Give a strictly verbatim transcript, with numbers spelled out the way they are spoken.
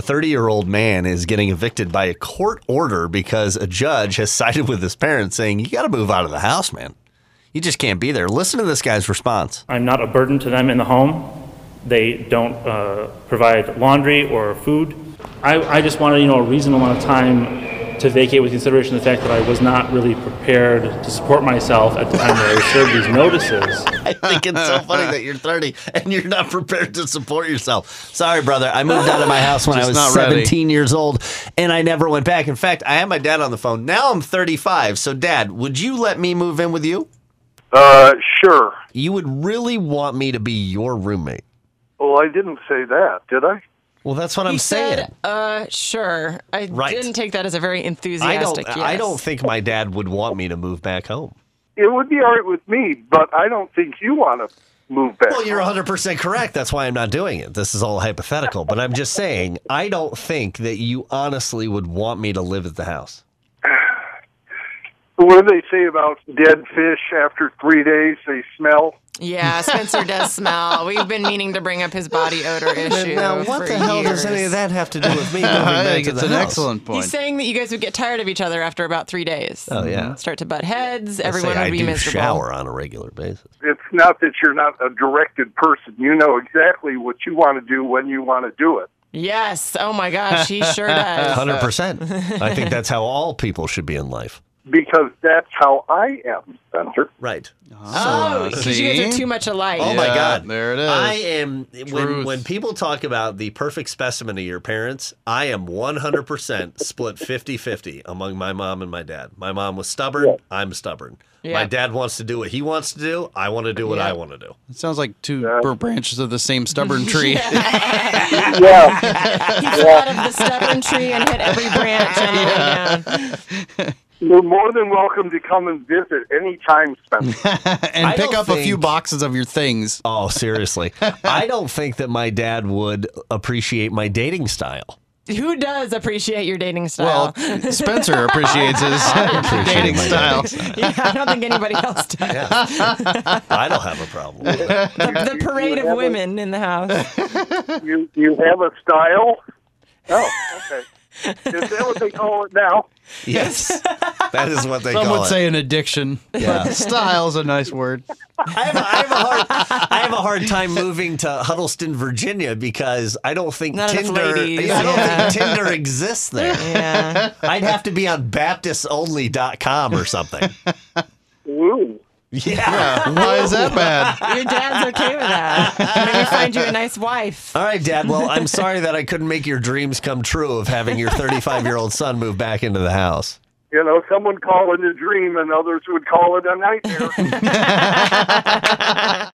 thirty-year-old man is getting evicted by a court order because a judge has sided with his parents saying, you got to move out of the house, man. You just can't be there. Listen to this guy's response. I'm not a burden to them in the home. They don't uh, provide laundry or food. I, I just wanted, you know, a reasonable amount of time to vacate with consideration of the fact that I was not really prepared to support myself at the time that I served these notices. I think it's so funny that you're thirty and you're not prepared to support yourself. Sorry, brother. I moved out of my house when I was seventeen ready. years old, and I never went back. In fact, I had my dad on the phone. Now I'm thirty-five. So, Dad, would you let me move in with you? Uh, sure. You would really want me to be your roommate? Well, I didn't say that, did I? Well, that's what he I'm said, saying. Uh, sure. I right. didn't take that as a very enthusiastic I don't, yes. I don't think my dad would want me to move back home. It would be all right with me, but I don't think you want to move back. Well, you're one hundred percent correct. That's why I'm not doing it. This is all hypothetical. But I'm just saying, I don't think that you honestly would want me to live at the house. What do they say about dead fish after three days? They smell. Yeah, Spencer does smell. We've been meaning to bring up his body odor issue. Now, what for the hell years. does any of that have to do with me moving I back think to it's the an house? excellent point. He's saying that you guys would get tired of each other after about three days. Oh, yeah. Start to butt heads. I Everyone say would I be do miserable. shower on a regular basis. It's not that you're not a directed person. You know exactly what you want to do when you want to do it. Yes. Oh, my gosh. He sure does. one hundred percent. I think that's how all people should be in life. Because that's how I am, Spencer. Right. Oh, because you guys are too much alike. Oh, my Yeah, God. there it is. I am, when, Truth. when people talk about the perfect specimen of your parents, I am one hundred percent split fifty-fifty among my mom and my dad. My mom was stubborn. Yeah. I'm stubborn. Yeah. My dad wants to do what he wants to do. I want to do what Yeah. I want to do. It sounds like two Yeah. bur- branches of the same stubborn tree. Yeah. He fell out of the stubborn tree and hit every branch on the way down. You're more than welcome to come and visit anytime, Spencer. and I pick don't up a few think- boxes of your things. Oh, seriously. I don't think that my dad would appreciate my dating style. Who does appreciate your dating style? Well, Spencer appreciates his dating my style. dating style. Yeah, I don't think anybody else does. I don't have a problem with it. The, the parade You of have women in the house. You you have a style? Oh, okay. Is that what they call it now? Yes. That is what they Some call would it. say an addiction. Yeah. But style's a nice word. I have, a, I, have a hard, I have a hard time moving to Huddleston, Virginia, because I don't think Not enough Tinder. ladies, I don't yeah. think Tinder exists there. Yeah. I'd have to be on Baptist Only dot com or something. Ooh. Yeah. Why is that bad? Your dad's okay with that. Maybe find you a nice wife. All right, Dad. Well, I'm sorry that I couldn't make your dreams come true of having your thirty-five-year-old son move back into the house. You know, some would call it a dream and others would call it a nightmare.